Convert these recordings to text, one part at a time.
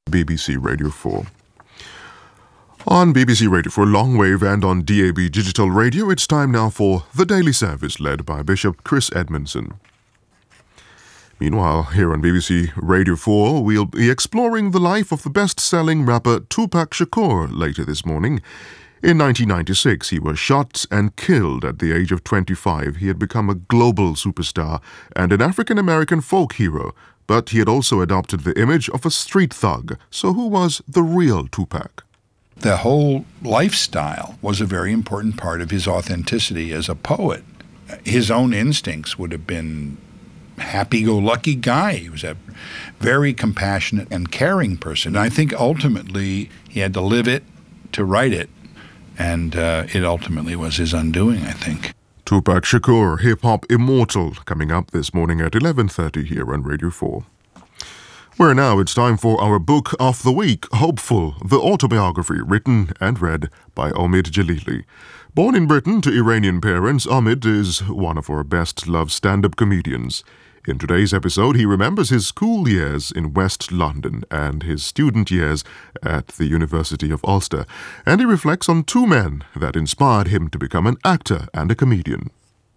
BBC Radio 4. On BBC Radio 4 Longwave and on DAB Digital Radio, it's time now for The Daily Service, led by Bishop Chris Edmondson. Meanwhile, here on BBC Radio 4, we'll be exploring the life of the best-selling rapper Tupac Shakur later this morning. In 1996, he was shot and killed at the age of 25. He had become a global superstar and an African-American folk hero, but he had also adopted the image of a street thug. So who was the real Tupac? The whole lifestyle was a very important part of his authenticity as a poet. His own instincts would have been happy-go-lucky guy. He was a very compassionate and caring person. And I think ultimately he had to live it to write it, and it ultimately was his undoing, I think. Tupac Shakur, hip-hop immortal, coming up this morning at 11:30 here on Radio 4. Where now it's time for our Book of the Week, Hopeful, the autobiography written and read by Omid Djalili. Born in Britain to Iranian parents, Omid is one of our best-loved stand-up comedians. In today's episode, he remembers his school years in West London and his student years at the University of Ulster, and he reflects on two men that inspired him to become an actor and a comedian.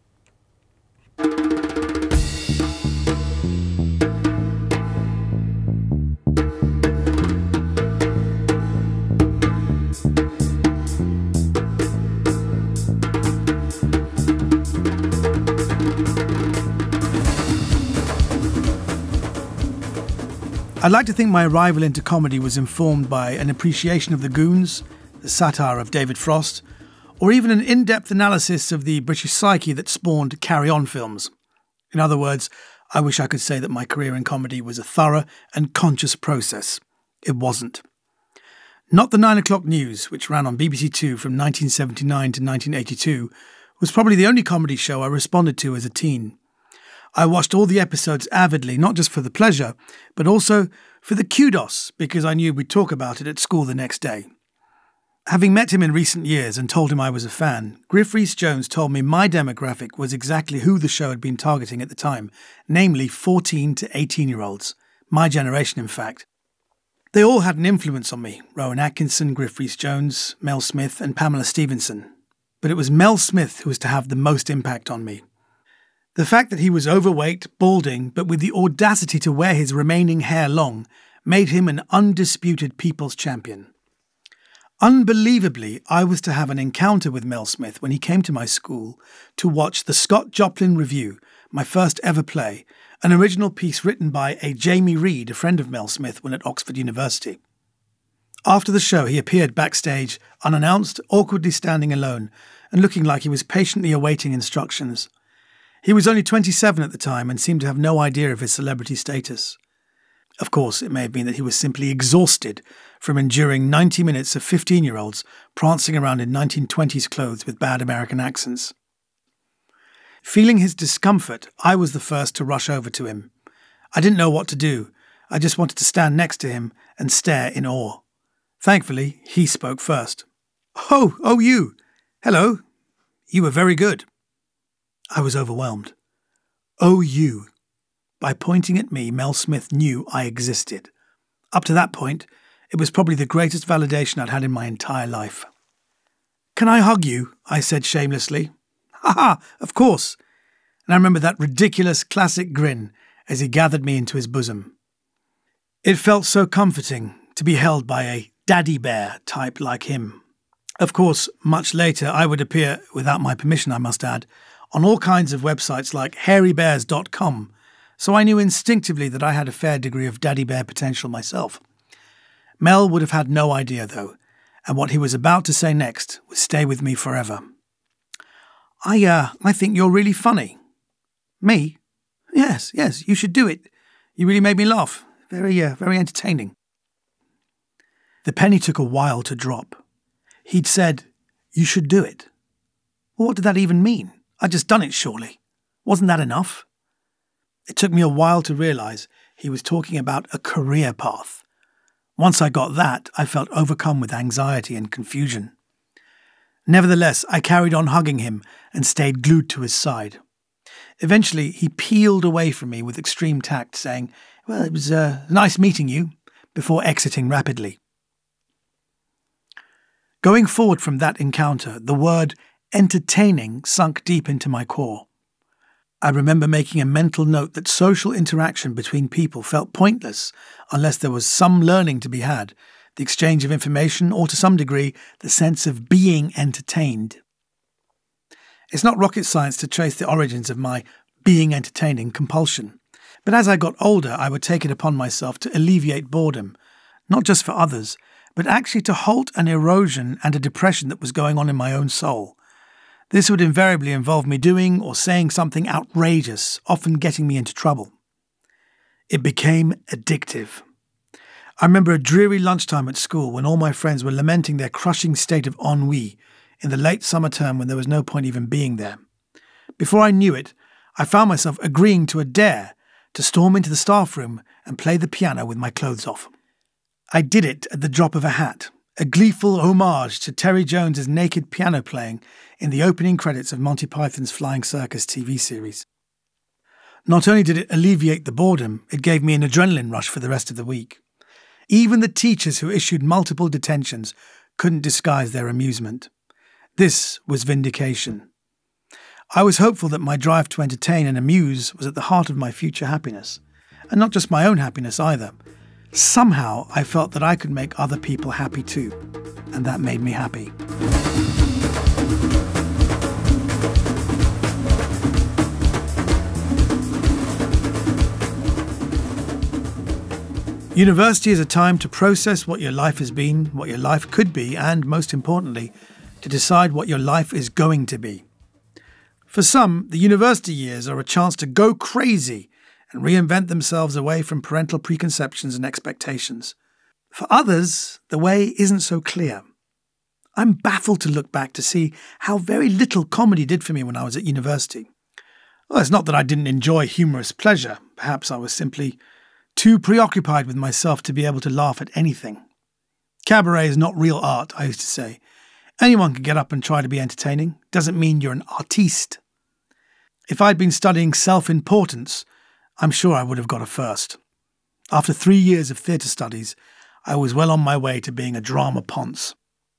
I'd like to think my arrival into comedy was informed by an appreciation of the Goons, the satire of David Frost, or even an in-depth analysis of the British psyche that spawned Carry On films. In other words, I wish I could say that my career in comedy was a thorough and conscious process. It wasn't. Not the 9 o'clock news, which ran on BBC Two from 1979 to 1982, was probably the only comedy show I responded to as a teen. I watched all the episodes avidly, not just for the pleasure, but also for the kudos, because I knew we'd talk about it at school the next day. Having met him in recent years and told him I was a fan, Griff Rhys-Jones told me my demographic was exactly who the show had been targeting at the time, namely 14 to 18-year-olds. My generation, in fact. They all had an influence on me: Rowan Atkinson, Griff Rhys-Jones, Mel Smith and Pamela Stephenson. But it was Mel Smith who was to have the most impact on me. The fact that he was overweight, balding, but with the audacity to wear his remaining hair long, made him an undisputed people's champion. Unbelievably, I was to have an encounter with Mel Smith when he came to my school to watch the Scott Joplin Review, my first ever play, an original piece written by a Jamie Reed, a friend of Mel Smith when at Oxford University. After the show, he appeared backstage, unannounced, awkwardly standing alone, and looking like he was patiently awaiting instructions. He was only 27 at the time and seemed to have no idea of his celebrity status. Of course, it may have been that he was simply exhausted from enduring 90 minutes of 15-year-olds prancing around in 1920s clothes with bad American accents. Feeling his discomfort, I was the first to rush over to him. I didn't know what to do. I just wanted to stand next to him and stare in awe. Thankfully, he spoke first. Oh, you! Hello. You were very good. I was overwhelmed. Oh, you. By pointing at me, Mel Smith knew I existed. Up to that point, it was probably the greatest validation I'd had in my entire life. Can I hug you? I said shamelessly. Ha, of course. And I remember that ridiculous classic grin as he gathered me into his bosom. It felt so comforting to be held by a daddy bear type like him. Of course, much later I would appear, without my permission I must add, on all kinds of websites like hairybears.com, so I knew instinctively that I had a fair degree of daddy bear potential myself. Mel would have had no idea, though, and what he was about to say next would stay with me forever. I think you're really funny. Me? Yes, you should do it. You really made me laugh. Very entertaining. The penny took a while to drop. He'd said, you should do it. Well, what did that even mean? I'd just done it, surely. Wasn't that enough? It took me a while to realise he was talking about a career path. Once I got that, I felt overcome with anxiety and confusion. Nevertheless, I carried on hugging him and stayed glued to his side. Eventually, he peeled away from me with extreme tact, saying, well, it was nice meeting you, before exiting rapidly. Going forward from that encounter, the word entertaining sunk deep into my core. I remember making a mental note that social interaction between people felt pointless unless there was some learning to be had, the exchange of information, or to some degree, the sense of being entertained. It's not rocket science to trace the origins of my being entertaining compulsion, but as I got older, I would take it upon myself to alleviate boredom, not just for others, but actually to halt an erosion and a depression that was going on in my own soul. This would invariably involve me doing or saying something outrageous, often getting me into trouble. It became addictive. I remember a dreary lunchtime at school when all my friends were lamenting their crushing state of ennui in the late summer term when there was no point even being there. Before I knew it, I found myself agreeing to a dare to storm into the staff room and play the piano with my clothes off. I did it at the drop of a hat, a gleeful homage to Terry Jones's naked piano playing in the opening credits of Monty Python's Flying Circus TV series. Not only did it alleviate the boredom, it gave me an adrenaline rush for the rest of the week. Even the teachers who issued multiple detentions couldn't disguise their amusement. This was vindication. I was hopeful that my drive to entertain and amuse was at the heart of my future happiness, and not just my own happiness either. Somehow I felt that I could make other people happy too, and that made me happy. University is a time to process what your life has been, what your life could be, and, most importantly, to decide what your life is going to be. For some, the university years are a chance to go crazy and reinvent themselves away from parental preconceptions and expectations. For others, the way isn't so clear. I'm baffled to look back to see how very little comedy did for me when I was at university. Well, it's not that I didn't enjoy humorous pleasure. Perhaps I was simply too preoccupied with myself to be able to laugh at anything. Cabaret is not real art, I used to say. Anyone can get up and try to be entertaining. Doesn't mean you're an artiste. If I'd been studying self-importance, I'm sure I would have got a first. After 3 years of theatre studies, I was well on my way to being a drama ponce.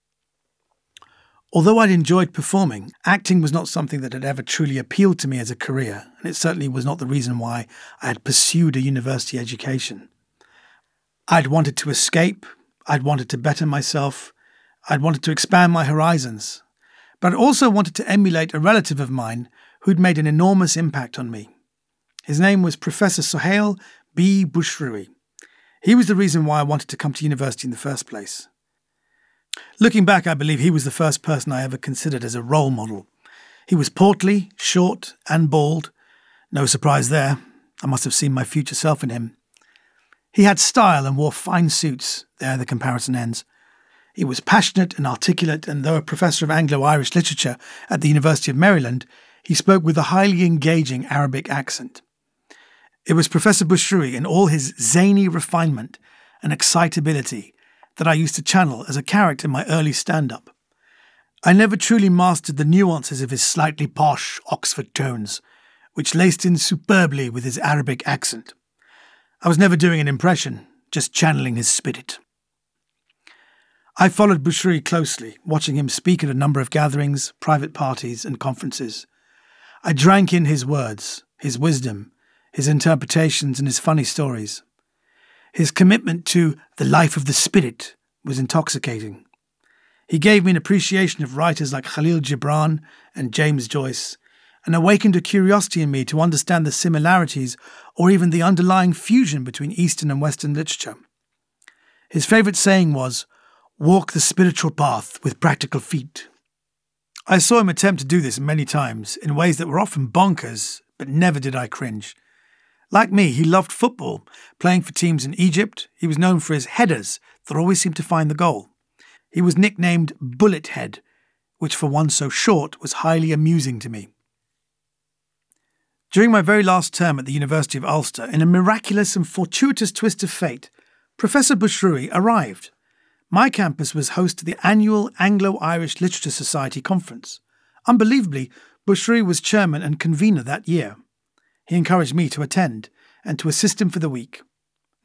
Although I'd enjoyed performing, acting was not something that had ever truly appealed to me as a career, and it certainly was not the reason why I had pursued a university education. I'd wanted to escape, I'd wanted to better myself, I'd wanted to expand my horizons, but I also wanted to emulate a relative of mine who'd made an enormous impact on me. His name was Professor Sohail B. Bushrui. He was the reason why I wanted to come to university in the first place. Looking back, I believe he was the first person I ever considered as a role model. He was portly, short, and bald. No surprise there. I must have seen my future self in him. He had style and wore fine suits. There the comparison ends. He was passionate and articulate, and though a professor of Anglo-Irish literature at the University of Maryland, he spoke with a highly engaging Arabic accent. It was Professor Bushrui in all his zany refinement and excitability that I used to channel as a character in my early stand-up. I never truly mastered the nuances of his slightly posh Oxford tones, which laced in superbly with his Arabic accent. I was never doing an impression, just channeling his spirit. I followed Bushrui closely, watching him speak at a number of gatherings, private parties, and conferences. I drank in his words, his wisdom, his interpretations, and his funny stories. His commitment to the life of the spirit was intoxicating. He gave me an appreciation of writers like Khalil Gibran and James Joyce, and awakened a curiosity in me to understand the similarities or even the underlying fusion between Eastern and Western literature. His favourite saying was, "Walk the spiritual path with practical feet." I saw him attempt to do this many times, in ways that were often bonkers, but never did I cringe. Like me, he loved football. Playing for teams in Egypt, he was known for his headers that always seemed to find the goal. He was nicknamed Bullet Head, which for one so short was highly amusing to me. During my very last term at the University of Ulster, in a miraculous and fortuitous twist of fate, Professor Bushrui arrived. My campus was host to the annual Anglo-Irish Literature Society conference. Unbelievably, Bushrui was chairman and convener that year. He encouraged me to attend and to assist him for the week.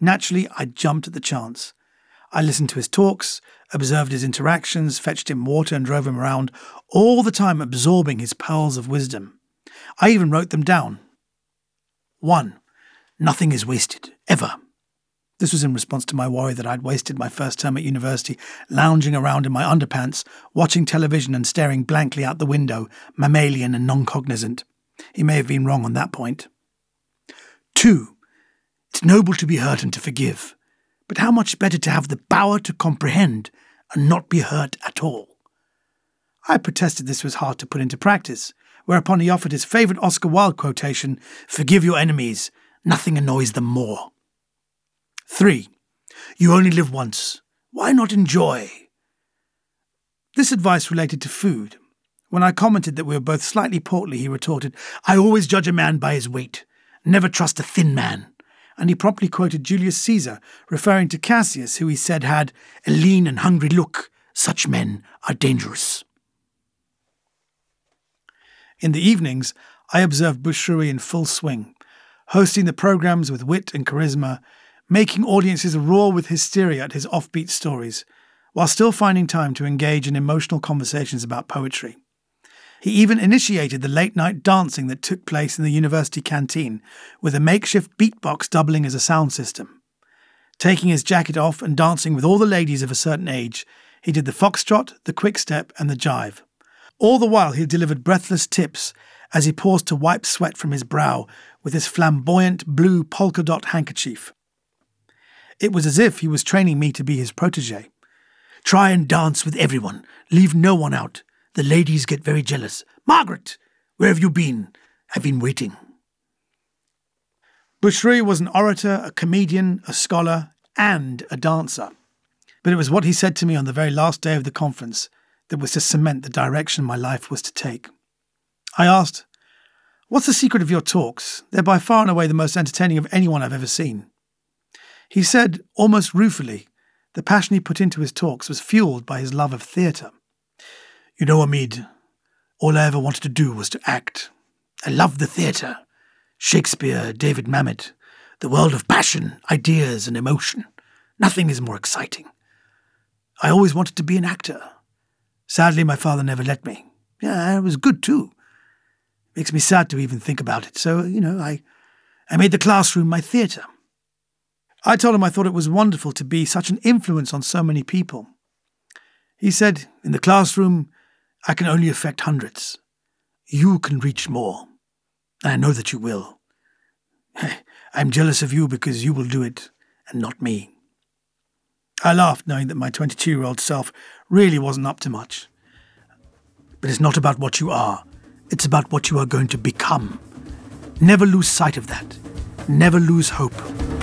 Naturally, I jumped at the chance. I listened to his talks, observed his interactions, fetched him water and drove him around, all the time absorbing his pearls of wisdom. I even wrote them down. 1. Nothing is wasted, ever. This was in response to my worry that I'd wasted my first term at university, lounging around in my underpants, watching television and staring blankly out the window, mammalian and non-cognizant. He may have been wrong on that point. 2. It's noble to be hurt and to forgive, but how much better to have the power to comprehend and not be hurt at all. I protested this was hard to put into practice, whereupon he offered his favourite Oscar Wilde quotation, "Forgive your enemies, nothing annoys them more." 3. You only live once. Why not enjoy? This advice related to food. When I commented that we were both slightly portly, he retorted, "I always judge a man by his weight. Never trust a thin man." And he promptly quoted Julius Caesar, referring to Cassius, who he said had a lean and hungry look. Such men are dangerous. In the evenings, I observed Bushra in full swing, hosting the programs with wit and charisma, making audiences roar with hysteria at his offbeat stories, while still finding time to engage in emotional conversations about poetry. He even initiated the late-night dancing that took place in the university canteen, with a makeshift beatbox doubling as a sound system. Taking his jacket off and dancing with all the ladies of a certain age, he did the foxtrot, the quickstep, and the jive. All the while he delivered breathless tips as he paused to wipe sweat from his brow with his flamboyant blue polka-dot handkerchief. It was as if he was training me to be his protégé. Try and dance with everyone. Leave no one out. The ladies get very jealous. Margaret, where have you been? I've been waiting. Bushra was an orator, a comedian, a scholar, and a dancer. But it was what he said to me on the very last day of the conference that was to cement the direction my life was to take. I asked, "What's the secret of your talks? They're by far and away the most entertaining of anyone I've ever seen." He said, almost ruefully, the passion he put into his talks was fueled by his love of theatre. "You know, Omid, all I ever wanted to do was to act. I loved the theatre. Shakespeare, David Mamet, the world of passion, ideas and emotion. Nothing is more exciting. I always wanted to be an actor. Sadly, my father never let me. Yeah, it was good too. Makes me sad to even think about it. So, I made the classroom my theatre. I told him I thought it was wonderful to be such an influence on so many people. He said, in the classroom, I can only affect hundreds. You can reach more. And I know that you will. I'm jealous of you because you will do it, and not me. I laughed, knowing that my 22-year-old self really wasn't up to much. But it's not about what you are. It's about what you are going to become. Never lose sight of that. Never lose hope.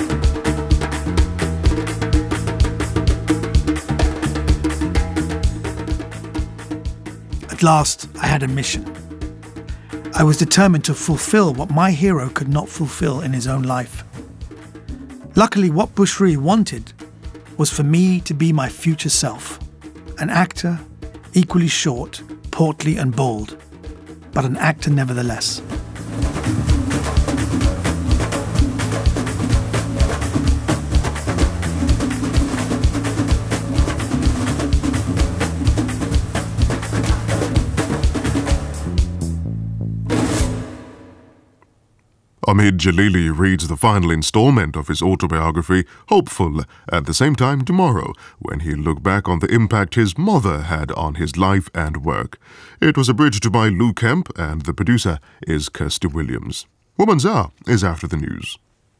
At last, I had a mission. I was determined to fulfill what my hero could not fulfill in his own life. Luckily, what Bushra wanted was for me to be my future self, an actor, equally short, portly and bold, but an actor nevertheless. Omid Djalili reads the final installment of his autobiography, Hopeful, at the same time tomorrow, when he'll look back on the impact his mother had on his life and work. It was abridged by Lou Kemp, and the producer is Kirsty Williams. Woman's Hour is after the news.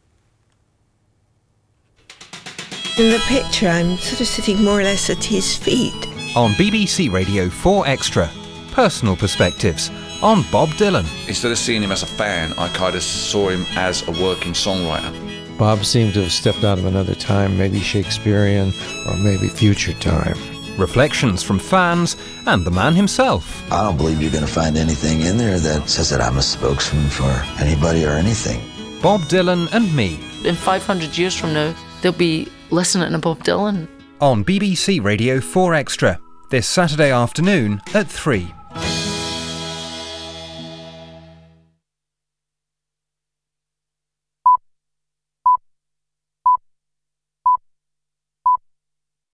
In the picture, I'm sort of sitting more or less at his feet. On BBC Radio 4 Extra, Personal Perspectives on Bob Dylan. Instead of seeing him as a fan, I kind of saw him as a working songwriter. Bob seemed to have stepped out of another time, maybe Shakespearean or maybe future time. Reflections from fans and the man himself. I don't believe you're going to find anything in there that says that I'm a spokesman for anybody or anything. Bob Dylan and me. In 500 years from now, they'll be listening to Bob Dylan. On BBC Radio 4 Extra, this Saturday afternoon at 3.